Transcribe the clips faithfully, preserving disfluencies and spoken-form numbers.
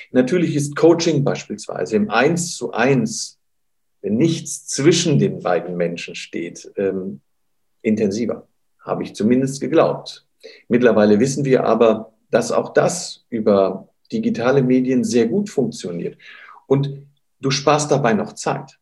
Natürlich ist Coaching beispielsweise im Eins zu Eins, wenn nichts zwischen den beiden Menschen steht, ähm, intensiver, habe ich zumindest geglaubt. Mittlerweile wissen wir aber, dass auch das über digitale Medien sehr gut funktioniert. Und du sparst dabei noch Zeit.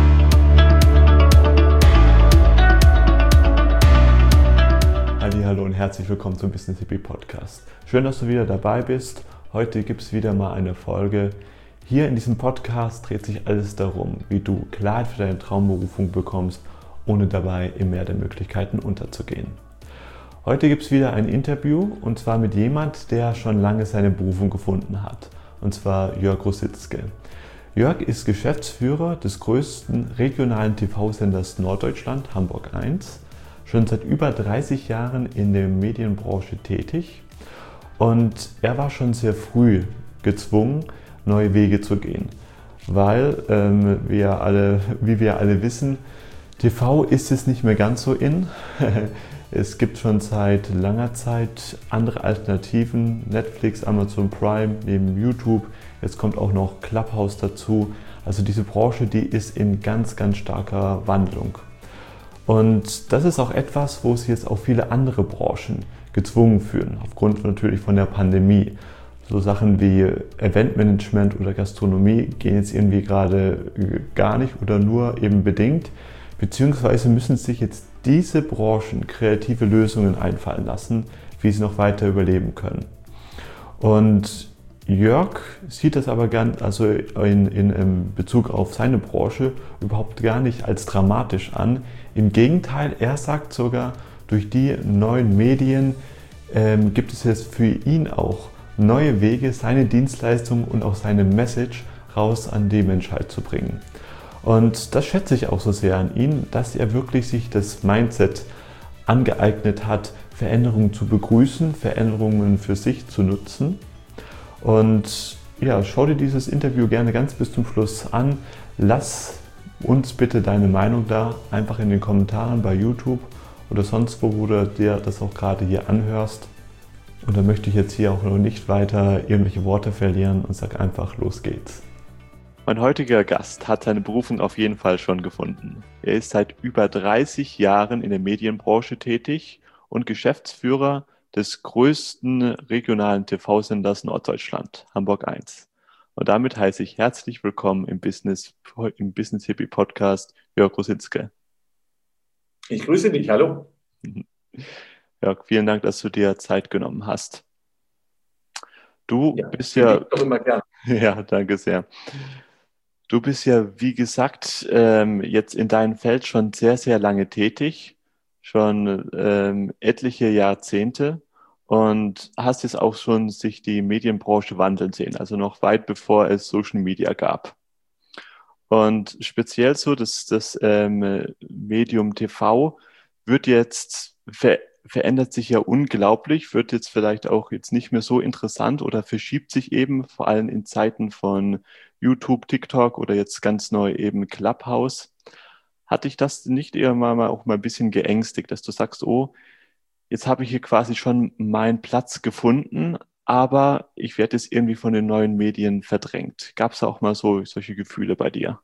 Hallo und herzlich willkommen zum Business Hippie Podcast. Schön, dass du wieder dabei bist. Heute gibt es wieder mal eine Folge. Hier in diesem Podcast dreht sich alles darum, wie du Klarheit für deine Traumberufung bekommst, ohne dabei im Meer der Möglichkeiten unterzugehen. Heute gibt es wieder ein Interview und zwar mit jemand, der schon lange seine Berufung gefunden hat, und zwar Jörg Rositzke. Jörg ist Geschäftsführer des größten regionalen T V-Senders Norddeutschland, Hamburg eins, schon seit über dreißig Jahren in der Medienbranche tätig und er war schon sehr früh gezwungen, neue Wege zu gehen, weil ähm, wir alle, wie wir alle wissen, T V ist es nicht mehr ganz so in. Es gibt schon seit langer Zeit andere Alternativen, Netflix, Amazon Prime, neben YouTube, jetzt kommt auch noch Clubhouse dazu. Also diese Branche, die ist in ganz, ganz starker Wandlung. Und das ist auch etwas, wo es jetzt auch viele andere Branchen gezwungen fühlen, aufgrund natürlich von der Pandemie. So Sachen wie Eventmanagement oder Gastronomie gehen jetzt irgendwie gerade gar nicht oder nur eben bedingt, beziehungsweise müssen sich jetzt diese Branchen kreative Lösungen einfallen lassen, wie sie noch weiter überleben können. Und Jörg sieht das aber gern, also in, in, in Bezug auf seine Branche überhaupt gar nicht als dramatisch an. Im Gegenteil, er sagt sogar, durch die neuen Medien ähm, gibt es jetzt für ihn auch neue Wege, seine Dienstleistung und auch seine Message raus an die Menschheit zu bringen. Und das schätze ich auch so sehr an ihm, dass er wirklich sich das Mindset angeeignet hat, Veränderungen zu begrüßen, Veränderungen für sich zu nutzen. Und ja, schau dir dieses Interview gerne ganz bis zum Schluss an. Lass uns bitte deine Meinung da, einfach in den Kommentaren bei YouTube oder sonst wo, wo du dir das auch gerade hier anhörst. Und dann möchte ich jetzt hier auch noch nicht weiter irgendwelche Worte verlieren und sag einfach, los geht's. Mein heutiger Gast hat seine Berufung auf jeden Fall schon gefunden. Er ist seit über dreißig Jahren in der Medienbranche tätig und Geschäftsführer des größten regionalen T V-Senders Norddeutschland, Hamburg eins. Und damit heiße ich herzlich willkommen im Business, im Business Hippie Podcast, Jörg Rositzke. Ich grüße dich, hallo. Jörg, vielen Dank, dass du dir Zeit genommen hast. Du ja, bist ja... Doch immer gern. Ja, danke sehr. Du bist ja, wie gesagt, ähm, jetzt in deinem Feld schon sehr, sehr lange tätig, schon ähm, etliche Jahrzehnte und hast jetzt auch schon sich die Medienbranche wandeln sehen, also noch weit bevor es Social Media gab. Und speziell so, dass das ähm, Medium T V wird jetzt, ver verändert sich ja unglaublich, wird jetzt vielleicht auch jetzt nicht mehr so interessant oder verschiebt sich eben, vor allem in Zeiten von YouTube, TikTok oder jetzt ganz neu eben Clubhouse. Hat dich das nicht eher mal auch mal ein bisschen geängstigt, dass du sagst, oh, jetzt habe ich hier quasi schon meinen Platz gefunden, aber ich werde jetzt irgendwie von den neuen Medien verdrängt. Gab es auch mal so solche Gefühle bei dir?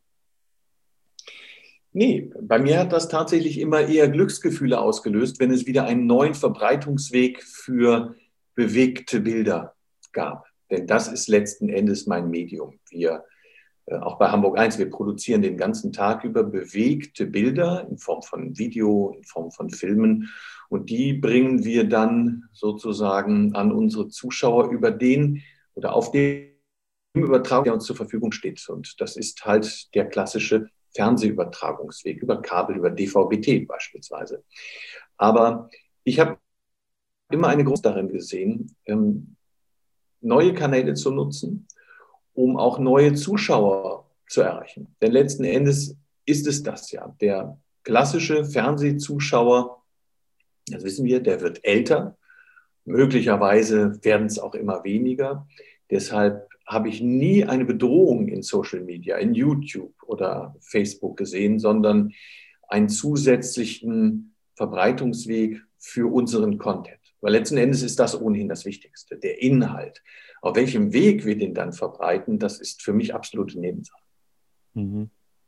Nee, bei mir hat das tatsächlich immer eher Glücksgefühle ausgelöst, wenn es wieder einen neuen Verbreitungsweg für bewegte Bilder gab. Denn das ist letzten Endes mein Medium. Wir Auch bei Hamburg eins, wir produzieren den ganzen Tag über bewegte Bilder in Form von Video, in Form von Filmen. Und die bringen wir dann sozusagen an unsere Zuschauer über den oder auf den Übertrag, der uns zur Verfügung steht. Und das ist halt der klassische Fernsehübertragungsweg über Kabel, über D V B T beispielsweise. Aber ich habe immer eine große darin gesehen, neue Kanäle zu nutzen, um auch neue Zuschauer zu erreichen. Denn letzten Endes ist es das ja. Der klassische Fernsehzuschauer, das wissen wir, der wird älter. Möglicherweise werden es auch immer weniger. Deshalb habe ich nie eine Bedrohung in Social Media, in YouTube oder Facebook gesehen, sondern einen zusätzlichen Verbreitungsweg für unseren Content. Aber letzten Endes ist das ohnehin das Wichtigste, der Inhalt. Auf welchem Weg wir den dann verbreiten, das ist für mich absolute Nebensache. Mhm.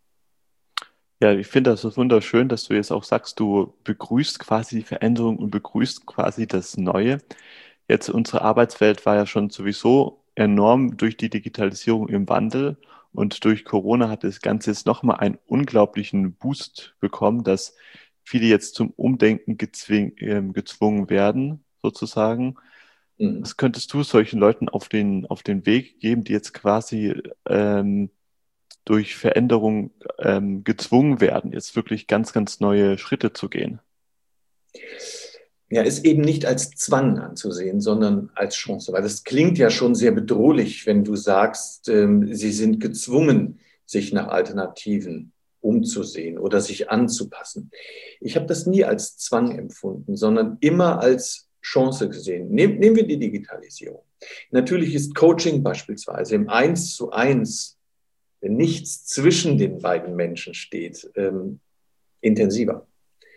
Ja, ich finde das ist wunderschön, dass du jetzt auch sagst, du begrüßt quasi die Veränderung und begrüßt quasi das Neue. Jetzt unsere Arbeitswelt war ja schon sowieso enorm durch die Digitalisierung im Wandel und durch Corona hat das Ganze jetzt nochmal einen unglaublichen Boost bekommen, dass viele jetzt zum Umdenken gezwing, ähm, gezwungen werden, sozusagen. Mhm. Was könntest du solchen Leuten auf den, auf den Weg geben, die jetzt quasi ähm, durch Veränderung ähm, gezwungen werden, jetzt wirklich ganz, ganz neue Schritte zu gehen? Ja, ist eben nicht als Zwang anzusehen, sondern als Chance. Weil das klingt ja schon sehr bedrohlich, wenn du sagst, ähm, sie sind gezwungen, sich nach Alternativen umzusehen oder sich anzupassen. Ich habe das nie als Zwang empfunden, sondern immer als Chance gesehen. Nehm, nehmen wir die Digitalisierung. Natürlich ist Coaching beispielsweise im Eins zu Eins, wenn nichts zwischen den beiden Menschen steht, ähm, intensiver.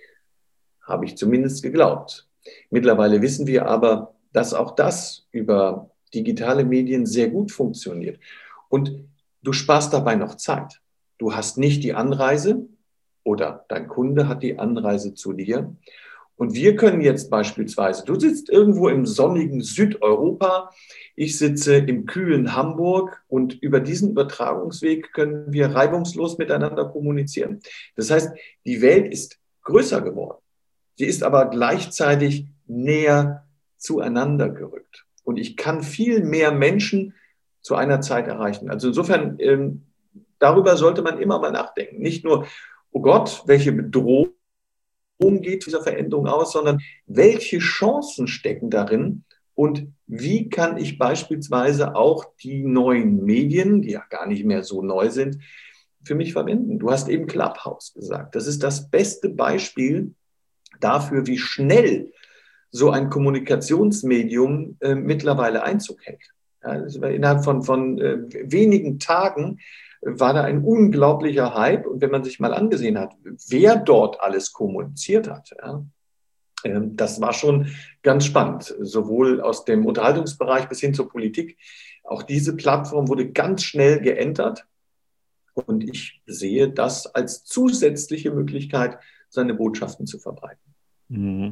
Habe ich zumindest geglaubt. Mittlerweile wissen wir aber, dass auch das über digitale Medien sehr gut funktioniert. Und du sparst dabei noch Zeit. Du hast nicht die Anreise oder dein Kunde hat die Anreise zu dir. Und wir können jetzt beispielsweise, du sitzt irgendwo im sonnigen Südeuropa, ich sitze im kühlen Hamburg und über diesen Übertragungsweg können wir reibungslos miteinander kommunizieren. Das heißt, die Welt ist größer geworden. Sie ist aber gleichzeitig näher zueinander gerückt. Und ich kann viel mehr Menschen zu einer Zeit erreichen. Also insofern, ähm, darüber sollte man immer mal nachdenken. Nicht nur, oh Gott, welche Bedrohung geht dieser Veränderung aus, sondern welche Chancen stecken darin und wie kann ich beispielsweise auch die neuen Medien, die ja gar nicht mehr so neu sind, für mich verwenden. Du hast eben Clubhouse gesagt. Das ist das beste Beispiel dafür, wie schnell so ein Kommunikationsmedium äh, mittlerweile Einzug hält. Ja, innerhalb von, von äh, wenigen Tagen war da ein unglaublicher Hype. Und wenn man sich mal angesehen hat, wer dort alles kommuniziert hat, ja, äh, das war schon ganz spannend, sowohl aus dem Unterhaltungsbereich bis hin zur Politik. Auch diese Plattform wurde ganz schnell geändert. Und ich sehe das als zusätzliche Möglichkeit, seine Botschaften zu verbreiten. Mhm.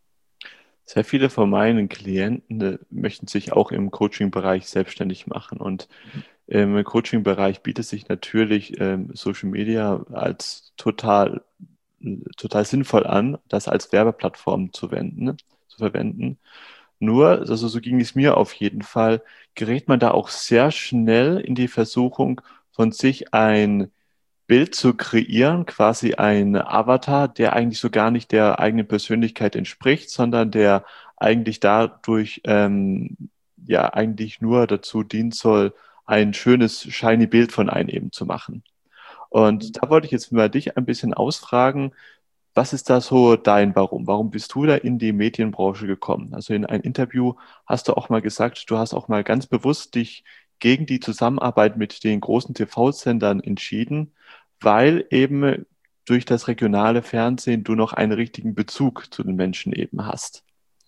Sehr viele von meinen Klienten äh, möchten sich auch im Coaching-Bereich selbstständig machen. Und im Coaching-Bereich bietet sich natürlich ähm, Social Media als total, total sinnvoll an, das als Werbeplattform zu wenden, zu verwenden. Nur, also so ging es mir auf jeden Fall, gerät man da auch sehr schnell in die Versuchung, von sich ein Bild zu kreieren, quasi ein Avatar, der eigentlich so gar nicht der eigenen Persönlichkeit entspricht, sondern der eigentlich dadurch ähm, ja eigentlich nur dazu dienen soll, ein schönes, shiny Bild von einem eben zu machen. Und da wollte ich jetzt mal dich ein bisschen ausfragen, was ist da so dein Warum? Warum bist du da in die Medienbranche gekommen? Also in einem Interview hast du auch mal gesagt, du hast auch mal ganz bewusst dich gegen die Zusammenarbeit mit den großen T V-Sendern entschieden, weil eben durch das regionale Fernsehen du noch einen richtigen Bezug zu den Menschen eben hast.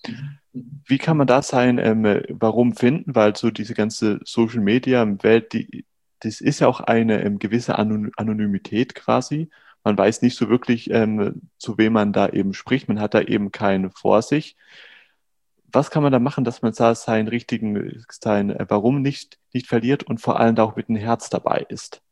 Wie kann man da sein ähm, Warum finden? Weil so diese ganze Social-Media-Welt, die, das ist ja auch eine ähm, gewisse Anon Anonymität quasi. Man weiß nicht so wirklich, ähm, zu wem man da eben spricht. Man hat da eben keinen vor sich. Was kann man da machen, dass man da seinen richtigen, sein äh, Warum nicht, nicht verliert und vor allem da auch mit dem Herz dabei ist?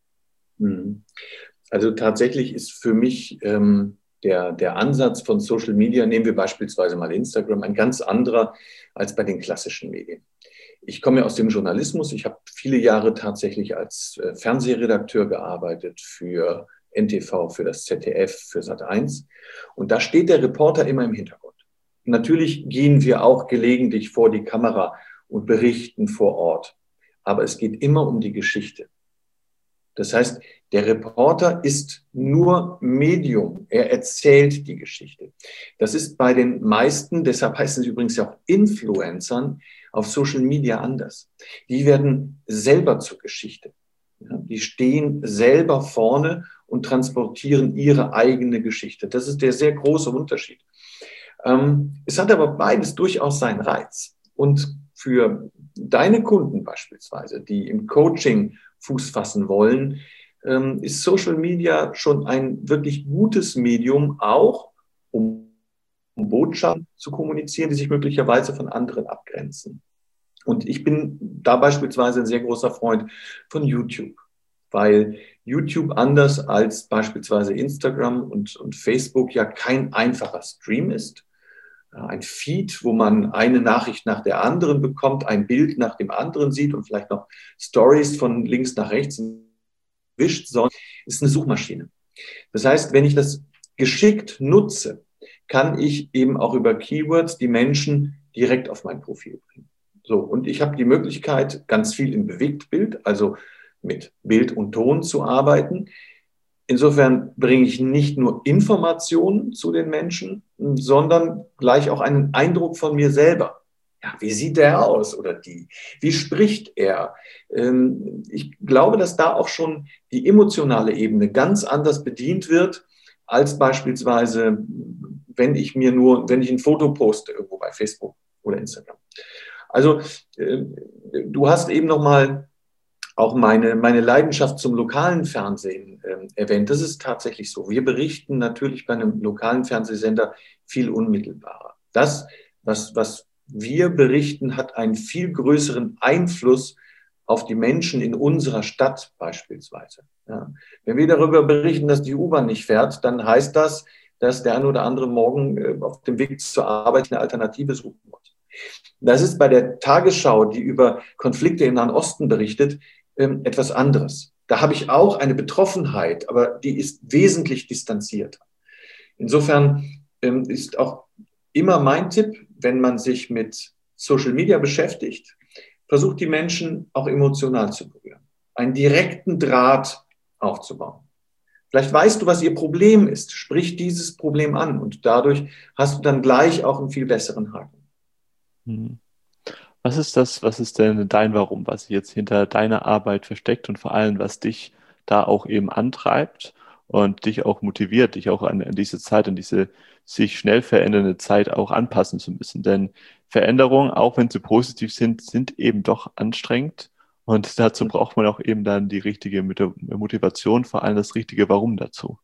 Also tatsächlich ist für mich ähm, der, der Ansatz von Social Media, nehmen wir beispielsweise mal Instagram, ein ganz anderer als bei den klassischen Medien. Ich komme ja aus dem Journalismus. Ich habe viele Jahre tatsächlich als äh, Fernsehredakteur gearbeitet für N T V, für das Z D F, für Sat eins. Und da steht der Reporter immer im Hintergrund. Natürlich gehen wir auch gelegentlich vor die Kamera und berichten vor Ort. Aber es geht immer um die Geschichte. Das heißt, der Reporter ist nur Medium. Er erzählt die Geschichte. Das ist bei den meisten, deshalb heißen sie übrigens ja auch Influencern, auf Social Media anders. Die werden selber zur Geschichte. Die stehen selber vorne und transportieren ihre eigene Geschichte. Das ist der sehr große Unterschied. Ähm, es hat aber beides durchaus seinen Reiz. Und für deine Kunden beispielsweise, die im Coaching Fuß fassen wollen, ähm, ist Social Media schon ein wirklich gutes Medium, auch um, um Botschaften zu kommunizieren, die sich möglicherweise von anderen abgrenzen. Und ich bin da beispielsweise ein sehr großer Freund von YouTube, weil YouTube anders als beispielsweise Instagram und, und Facebook ja kein einfacher Stream ist. Ein Feed, wo man eine Nachricht nach der anderen bekommt, ein Bild nach dem anderen sieht und vielleicht noch Stories von links nach rechts wischt, sondern ist eine Suchmaschine. Das heißt, wenn ich das geschickt nutze, kann ich eben auch über Keywords die Menschen direkt auf mein Profil bringen. So, und ich habe die Möglichkeit, ganz viel im Bewegtbild, also mit Bild und Ton zu arbeiten. Insofern bringe ich nicht nur Informationen zu den Menschen, sondern gleich auch einen Eindruck von mir selber. Ja, wie sieht der aus oder die? Wie spricht er? Ich glaube, dass da auch schon die emotionale Ebene ganz anders bedient wird, als beispielsweise, wenn ich mir nur, wenn ich ein Foto poste irgendwo bei Facebook oder Instagram. Also du hast eben nochmal auch meine, meine Leidenschaft zum lokalen Fernsehen äh, erwähnt. Das ist tatsächlich so. Wir berichten natürlich bei einem lokalen Fernsehsender viel unmittelbarer. Das, was, was wir berichten, hat einen viel größeren Einfluss auf die Menschen in unserer Stadt beispielsweise. Ja. Wenn wir darüber berichten, dass die U-Bahn nicht fährt, dann heißt das, dass der ein oder andere morgen äh, auf dem Weg zur Arbeit eine Alternative suchen muss. Das ist bei der Tagesschau, die über Konflikte im Nahen Osten berichtet, etwas anderes. Da habe ich auch eine Betroffenheit, aber die ist wesentlich distanzierter. Insofern ist auch immer mein Tipp, wenn man sich mit Social Media beschäftigt, versucht die Menschen auch emotional zu berühren, einen direkten Draht aufzubauen. Vielleicht weißt du, was ihr Problem ist, sprich dieses Problem an und dadurch hast du dann gleich auch einen viel besseren Haken. Hm. Was ist das, was ist denn dein Warum, was sich jetzt hinter deiner Arbeit versteckt und vor allem, was dich da auch eben antreibt und dich auch motiviert, dich auch an, an diese Zeit, an diese sich schnell verändernde Zeit auch anpassen zu müssen? Denn Veränderungen, auch wenn sie positiv sind, sind eben doch anstrengend und dazu braucht man auch eben dann die richtige Motivation, vor allem das richtige Warum dazu.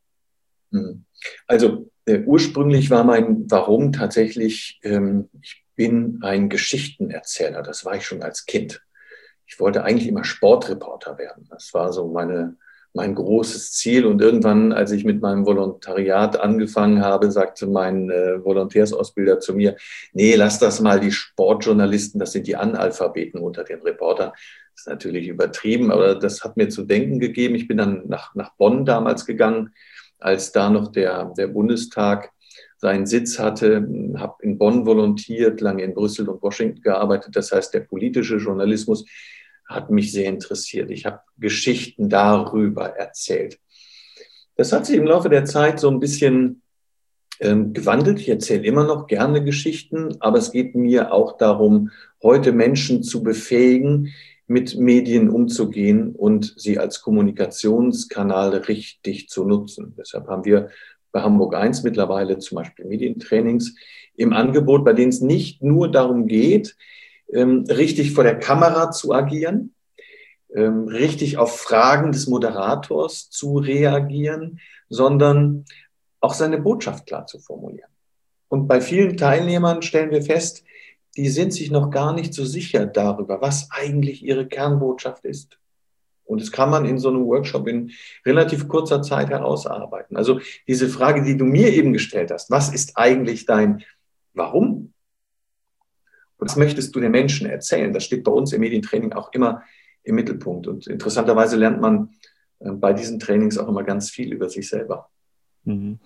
Also äh, ursprünglich war mein Warum tatsächlich, ähm, ich bin ein Geschichtenerzähler. Das war ich schon als Kind. Ich wollte eigentlich immer Sportreporter werden. Das war so meine, mein großes Ziel. Und irgendwann, als ich mit meinem Volontariat angefangen habe, sagte mein äh, Volontärsausbilder zu mir, nee, lass das mal, die Sportjournalisten, das sind die Analphabeten unter den Reportern. Das ist natürlich übertrieben, aber das hat mir zu denken gegeben. Ich bin dann nach, nach Bonn damals gegangen, als da noch der, der Bundestag seinen Sitz hatte, habe in Bonn volontiert, lange in Brüssel und Washington gearbeitet. Das heißt, der politische Journalismus hat mich sehr interessiert. Ich habe Geschichten darüber erzählt. Das hat sich im Laufe der Zeit so ein bisschen ähm, gewandelt. Ich erzähle immer noch gerne Geschichten, aber es geht mir auch darum, heute Menschen zu befähigen, mit Medien umzugehen und sie als Kommunikationskanal richtig zu nutzen. Deshalb haben wir bei Hamburg eins mittlerweile zum Beispiel Medientrainings im Angebot, bei denen es nicht nur darum geht, ähm, richtig vor der Kamera zu agieren, ähm, richtig auf Fragen des Moderators zu reagieren, sondern auch seine Botschaft klar zu formulieren. Und bei vielen Teilnehmern stellen wir fest, die sind sich noch gar nicht so sicher darüber, was eigentlich ihre Kernbotschaft ist. Und das kann man in so einem Workshop in relativ kurzer Zeit herausarbeiten. Also diese Frage, die du mir eben gestellt hast, was ist eigentlich dein Warum? Und was möchtest du den Menschen erzählen? Das steht bei uns im Medientraining auch immer im Mittelpunkt. Und interessanterweise lernt man bei diesen Trainings auch immer ganz viel über sich selber. Mhm.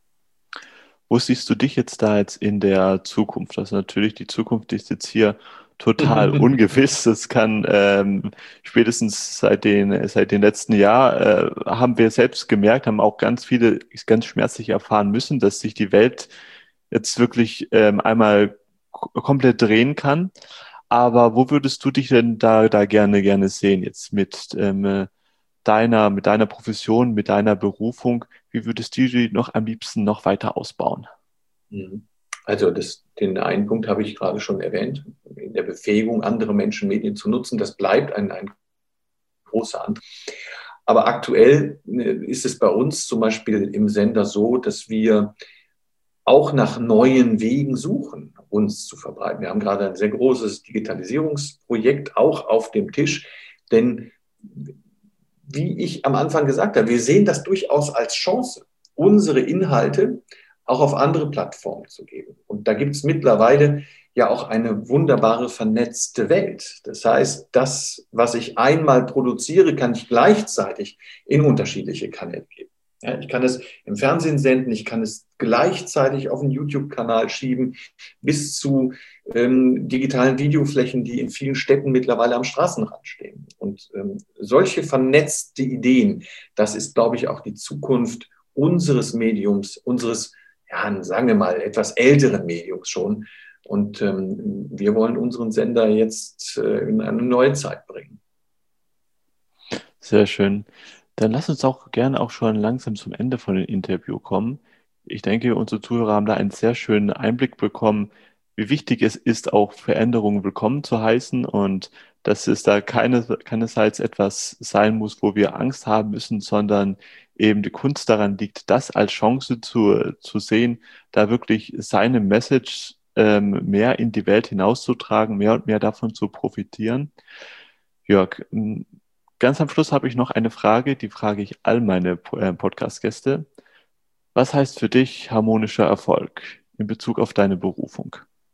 Wo siehst du dich jetzt da jetzt in der Zukunft? Also natürlich, die Zukunft ist jetzt hier total ungewiss. Das kann ähm, spätestens seit den, seit den letzten Jahr äh, haben wir selbst gemerkt, haben auch ganz viele ganz schmerzlich erfahren müssen, dass sich die Welt jetzt wirklich ähm, einmal k- komplett drehen kann. Aber wo würdest du dich denn da, da gerne, gerne sehen jetzt mit ähm, deiner, mit deiner Profession, mit deiner Berufung? Wie würdest du die noch am liebsten noch weiter ausbauen? Also das, den einen Punkt habe ich gerade schon erwähnt, in der Befähigung, andere Menschen Medien zu nutzen. Das bleibt ein, ein großer Anteil. Aber aktuell ist es bei uns zum Beispiel im Sender so, dass wir auch nach neuen Wegen suchen, uns zu verbreiten. Wir haben gerade ein sehr großes Digitalisierungsprojekt auch auf dem Tisch, denn wie ich am Anfang gesagt habe, wir sehen das durchaus als Chance, unsere Inhalte auch auf andere Plattformen zu geben. Und da gibt es mittlerweile ja auch eine wunderbare vernetzte Welt. Das heißt, das, was ich einmal produziere, kann ich gleichzeitig in unterschiedliche Kanäle geben. Ja, ich kann es im Fernsehen senden, ich kann es gleichzeitig auf einen YouTube-Kanal schieben, bis zu ähm, digitalen Videoflächen, die in vielen Städten mittlerweile am Straßenrand stehen. Und ähm, solche vernetzte Ideen, das ist, glaube ich, auch die Zukunft unseres Mediums, unseres, ja, sagen wir mal, etwas älteren Mediums schon. Und ähm, wir wollen unseren Sender jetzt äh, in eine neue Zeit bringen. Sehr schön. Dann lass uns auch gerne auch schon langsam zum Ende von dem Interview kommen. Ich denke, unsere Zuhörer haben da einen sehr schönen Einblick bekommen, wie wichtig es ist, auch Veränderungen willkommen zu heißen und dass es da keine, keinerseits etwas sein muss, wo wir Angst haben müssen, sondern eben die Kunst daran liegt, das als Chance zu, zu sehen, da wirklich seine Message ähm, mehr in die Welt hinauszutragen, mehr und mehr davon zu profitieren. Jörg, ganz am Schluss habe ich noch eine Frage, die frage ich all meine Podcast-Gäste. Was heißt für dich harmonischer Erfolg in Bezug auf deine Berufung?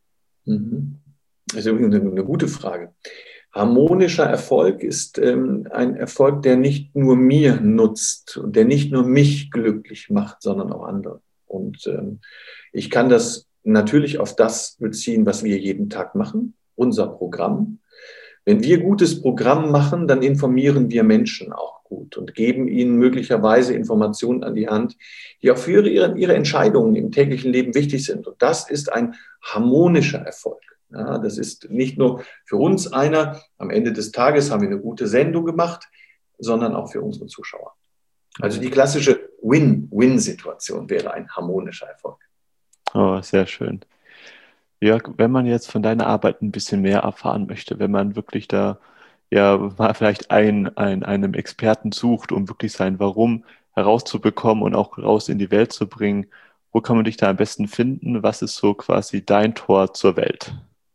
Das ist übrigens eine, eine gute Frage. Harmonischer Erfolg ist ähm, ein Erfolg, der nicht nur mir nutzt und der nicht nur mich glücklich macht, sondern auch andere. Und ähm, ich kann das natürlich auf das beziehen, was wir jeden Tag machen, unser Programm. Wenn wir gutes Programm machen, dann informieren wir Menschen auch gut und geben ihnen möglicherweise Informationen an die Hand, die auch für ihre, ihre Entscheidungen im täglichen Leben wichtig sind. Und das ist ein harmonischer Erfolg. Ja, das ist nicht nur für uns einer, am Ende des Tages haben wir eine gute Sendung gemacht, sondern auch für unsere Zuschauer. Also die klassische Win-Win-Situation wäre ein harmonischer Erfolg. Oh, sehr schön. Jörg, wenn man jetzt von deiner Arbeit ein bisschen mehr erfahren möchte, wenn man wirklich da ja mal vielleicht ein, ein, einem Experten sucht, um wirklich sein Warum herauszubekommen und auch raus in die Welt zu bringen, wo kann man dich da am besten finden? Was ist so quasi dein Tor zur Welt?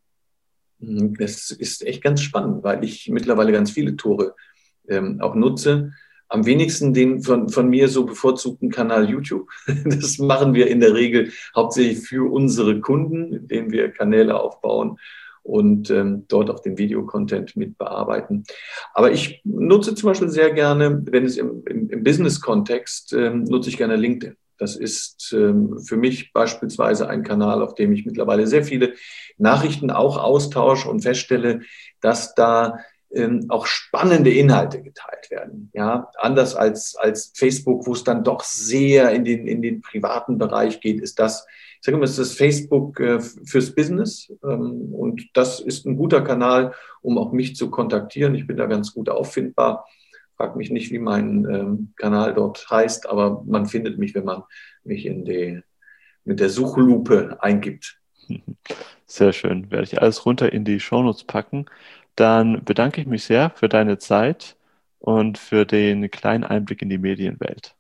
Das ist echt ganz spannend, weil ich mittlerweile ganz viele Tore ähm, auch nutze. Am wenigsten den von, von mir so bevorzugten Kanal YouTube. Das machen wir in der Regel hauptsächlich für unsere Kunden, indem wir Kanäle aufbauen und ähm, dort auch den Videocontent mit bearbeiten. Aber ich nutze zum Beispiel sehr gerne, wenn es im, im, im Business-Kontext, ähm, nutze ich gerne LinkedIn. Das ist ähm, für mich beispielsweise ein Kanal, auf dem ich mittlerweile sehr viele Nachrichten auch austausche und feststelle, dass da ähm, auch spannende Inhalte geteilt werden. Ja, anders als, als Facebook, wo es dann doch sehr in den, in den privaten Bereich geht, ist das, ich sage mal, ist das Facebook äh, fürs Business. Ähm, und das ist ein guter Kanal, um auch mich zu kontaktieren. Ich bin da ganz gut auffindbar. Frag mich nicht, wie mein ähm, Kanal dort heißt, aber man findet mich, wenn man mich in die, mit der Suchlupe eingibt. Sehr schön. Werde ich alles runter in die Shownotes packen. Dann bedanke ich mich sehr für deine Zeit und für den kleinen Einblick in die Medienwelt.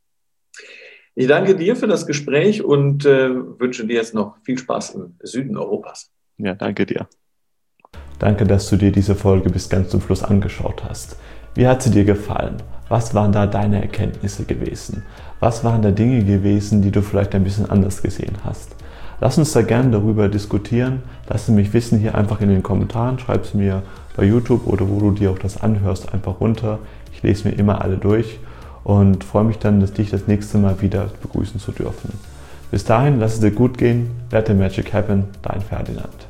Ich danke dir für das Gespräch und äh, wünsche dir jetzt noch viel Spaß im Süden Europas. Ja, danke dir. Danke, dass du dir diese Folge bis ganz zum Schluss angeschaut hast. Wie hat sie dir gefallen? Was waren da deine Erkenntnisse gewesen? Was waren da Dinge gewesen, die du vielleicht ein bisschen anders gesehen hast? Lass uns da gerne darüber diskutieren. Lass es mich wissen hier einfach in den Kommentaren. Schreib es mir bei YouTube oder wo du dir auch das anhörst, einfach runter. Ich lese mir immer alle durch und freue mich dann, dich das nächste Mal wieder begrüßen zu dürfen. Bis dahin, lass es dir gut gehen. Let the magic happen. Dein Ferdinand.